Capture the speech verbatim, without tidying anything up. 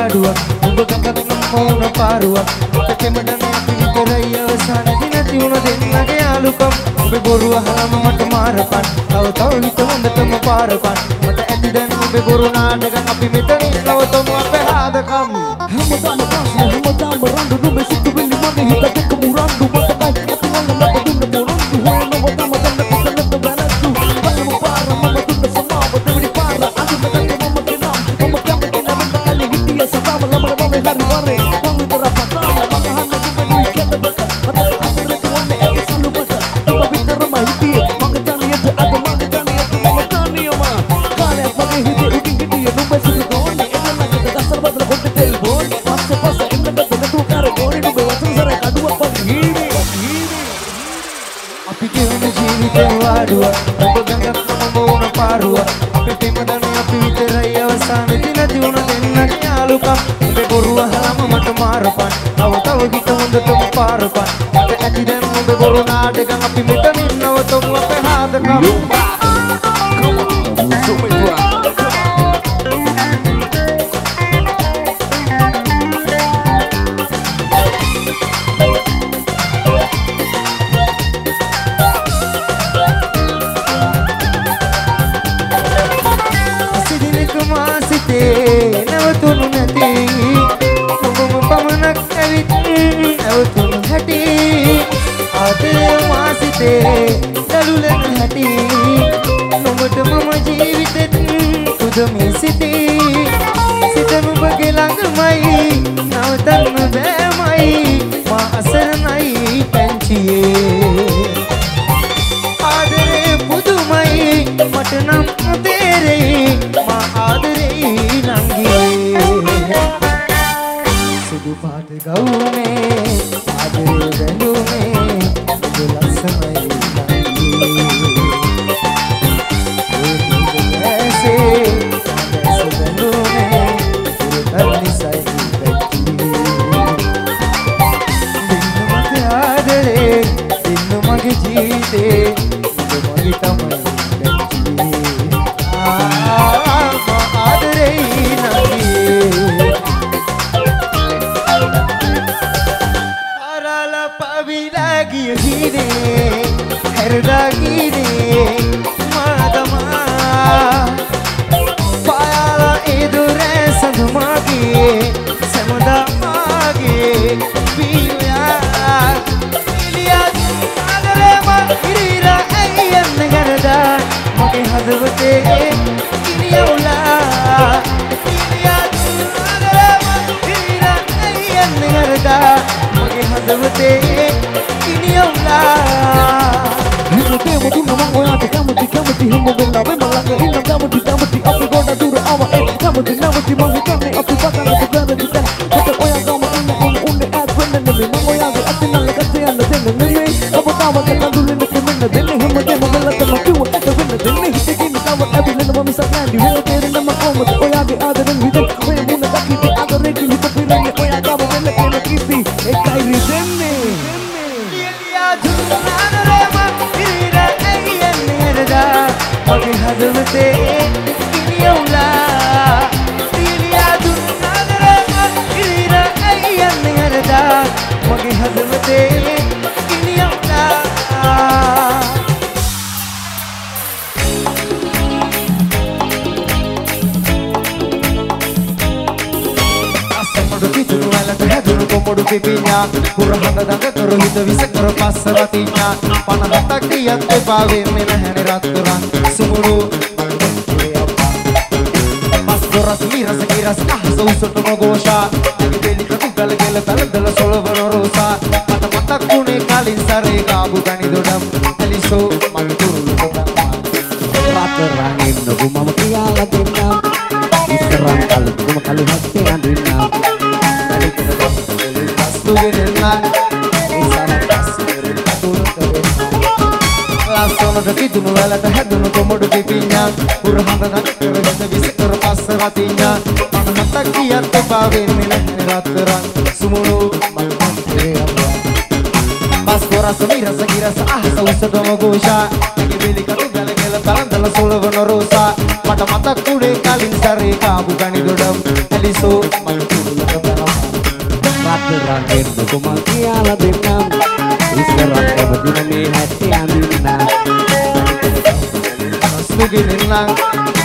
පාඩුවක් ඔබ ගඟක් නම් මෝන පාරුවක් කෙමඩනේ අපි විතරයි අවසානදී නැති වුණ දෙන්නගේ යාළුකම් ඔබේ බොරු අහලම මට මාරපන් තව තව හිත හොඳටම පාරපන් මට ඇති දැන් ඔබේ බොරු නාටකම් අපි මෙතනින් නවතමු අපේ ආදකම් හැමදාම කාසිය හැමදාම රණ්ඩු නුඹේ සිතු වෙලි මගේ හිත දෙක මුරණ්ඩු මට කයි අපි වල ලබ දුන්න පොරොන්දු හොයනව තම තම කිසලට වැරද්දු බලමු පාර මම දුන්න සමාව දෙවිලි පාර අද මට මම කෙනා මම කැමති නම් කලි හිටිය සතාම ලබන මම හරි වරේ මම විතර පතාම මම හන්න කිව්වේ කෙතබට මට අතරට වන්නේ ඒ සලුබට ඔබ විතරම හිටියේ මගේ තනියට අද මගේ තනියට මම තනියම කාලයක් මගේ හිතේ උකින් හිටියේ නුඹේ සිතු ගෝන්නේ එන්නකට දසර බදල කොට ටෙලිෆෝන් පස්ස පස්ස එන්නකට නතු කර ගෝනේ නුඹේ වචන සර කඩුවක් වගේ හීනේ අපි කියන ජීවිතේ වාඩුවක් ඔබ ගඟක් නම් මෝන පාරුවක් අපේ ප්‍රේමදනේ අපි විතරයි අවසානදී නැති වුණ දෙන්නගේ යාළුකම් ඔබේ බොරු අහලම මට මාරපන් තව තව හිත හොඳටම පාරපන් මට ඇති දැන් ඔබේ බොරු නාටකම් අපි මෙතනින් නවතමු අපේ ආදකම් නැවතුණු නැති ඔබම පමණක් ඇවිත් නැවතුණු හැටි ආදරේ මාසිතේ දලුලන හැටි නොමට මම ජීවිතෙත් පුදුමේ සිටී සිත නුඹගේ ළඟමයි නවතන්න බෑමයි මා අසරණයි පැංචියේ ආදරේ පුදුමයි මට නම් තේරෙයි මා ආදරේ සුදු පාට ගවුනේ ආදරේ බැඳුනේ ඔබ ලස්සනයි නංගී ඇසේ ඇස බැඳුනේ පුරතල් නිසයි දැක්කී දින්න මගේ ආදරේ දින්න මගේ ජීවිතේ ඔබ මගේ තමයි Kurang ada karo hita bisa karo pasratinya panahatak diat te pawe menahane raturan sumuru mas doras mira sekira sah sausut mogosha agi beli katu gal gel tal dal solvano rosa mata mata kune kalin sare gabu gani dodam aliso manturu kodam paterangin nugu mama kiyala denna iserang kalu kuma kalu hati andina kali kita Tugenena, isana kasir katur terena. Langsung ada gitu mulai ada hedun komodo pipinya, kurang ada kerja bisa terpas hatinya. Mata kiat kebawin milah raturan, sumulu makan kerja. Pas kora semira sekira sah sausah domo gosha, lagi beli katu gale gale talan dalam solo rosa. Mata mata kude kalin sari kabu gani dodam, eliso makan Aterangin hukuman tiala benam Isyarat kebeduna mi hati aminah Sugi nilang